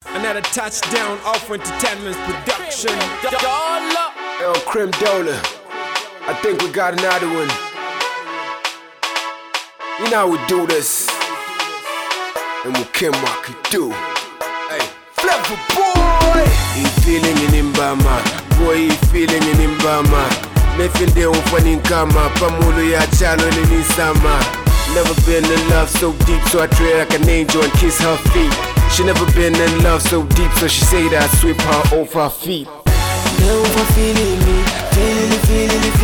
Another touchdown off Entertainment's production. Yo, Crim Dola, I think we got another one. You know how we do this, and we can what we do. Hey, Flavor boy, he feeling in Imbama, boy he feeling in Imbama. Mefinde ufani nkama, pamulu ya chalo ni sama. Never been in love so deep, so I treat her like an angel and kiss her feet. She never been in love so deep, so she say that I sweep her off her feet. Never feeling me, feeling me,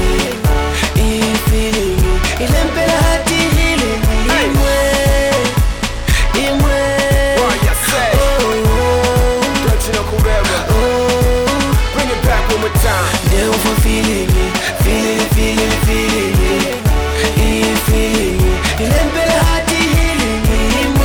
feeling me. Ilempela hati healing me. Imwe. What you say? Don't you know Kubeba? Bring it back one more time. Never feeling me, feeling me, feeling me. Ilempela hati healing me.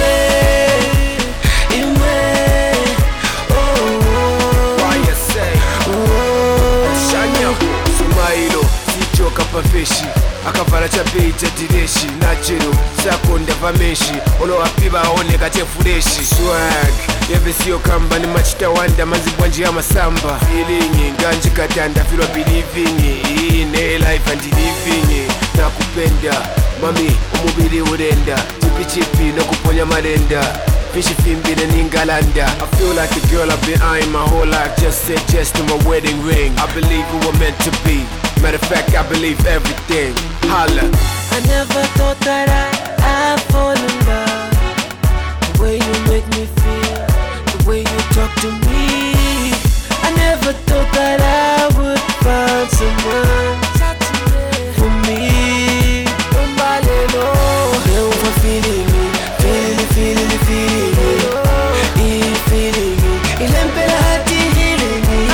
Kapafishi akavala chabeyi chadireshi nachero sakonda vameshi olowapiva aoneka chefureshi swag yevesiyo kamba ni machita wanda mazibwa njia masamba feeling nganji katanda filwa believing ine life and living nakupenda mami umubiri urenda chipi nokuponya marenda Fishy fimbine ningalanda. I feel like a girl I've been eyeing my whole life. Just said yes to my wedding ring. I believe we were meant to be. Matter of fact, I believe everything. Holla. I never thought that I'd fall in love. The way you make me feel, the way you talk to me. I never thought that I would find someone for me. Never feeling me, feeling me. Ilempela hati healing me.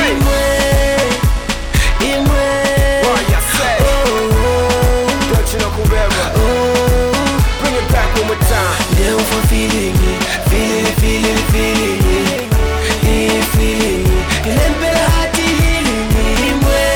Bring it back one more time. Never feeling me, feeling me. Ilempela hati healing me.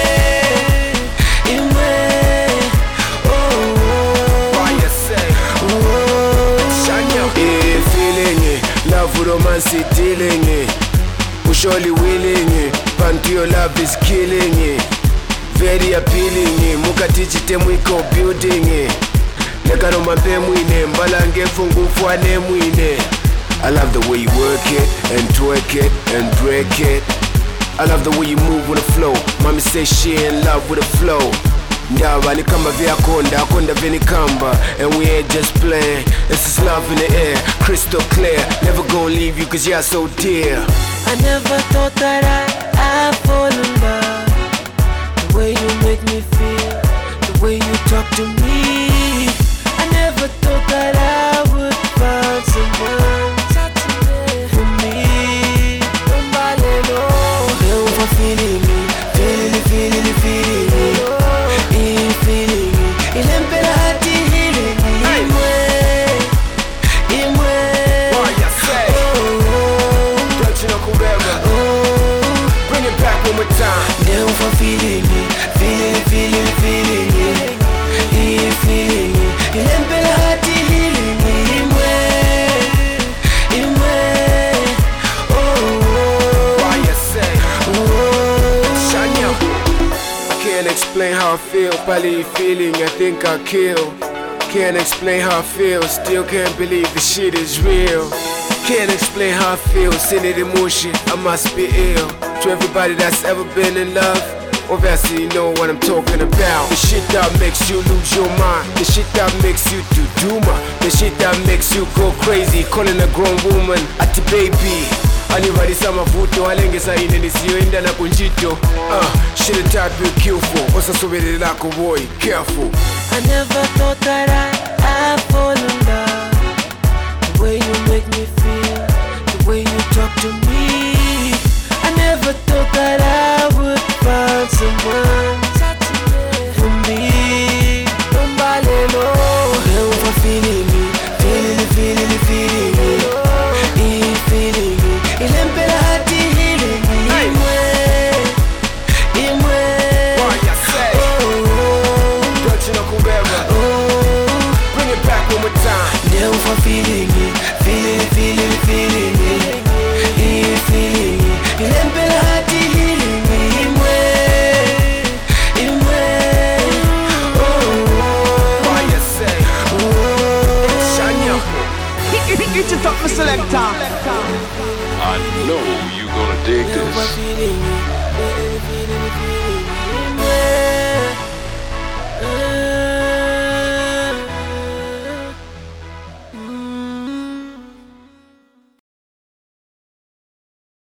What you say? Shanya. Feeling it, love with romance dealing it. We surely willing it. Panty your love is killing it. Very appealing it. Mukatichite mwiko building it. Nekano mape mwine, mbalange fungu fwane mwine. I love the way you work it, and twerk it, and break it. I love the way you move with the flow. Mommy say she in love with the flow. Ndawa ni kama vya konda vini kamba. And we ain't just playing, this is love in the air. Crystal clear, never gonna leave you cause you're so dear. I never thought that I'd fall in love. The way you make me feel, the way you talk to me. I never thought that I would find someone for me. Never feeling me, feeling me. Ilempela hati healing me. What you say? Don't you know Kubeba? Bring it back one more time. Never feeling me, feeling me. Ilempela hati healing me. What you say? Shanya. I can't explain how I feel, probably feeling I think I kill. Can't explain how I feel, still can't believe the shit is real. Can't explain how I feel, send it emotion, I must be ill. To everybody that's ever been in love, obviously you know what I'm talking about. The shit that makes you lose your mind, the shit that makes you do duma, the shit that makes you go crazy, calling a grown woman ati baby. Anivalisa mavuto alengesa ine nisiyoenda na kunjito. Shit a type you kill for, osasoberele lako boy, careful. I never thought that I'd fall in love. The way you make me feel, the way you talk to me. I never thought that I would find someone for me. Never feeling me, feeling me. Ilempela hati healing me. What you say? Don't you know Kubeba? Bring it back one more time. Never feeling me, feeling I know you're gonna dig Never this. feeling it.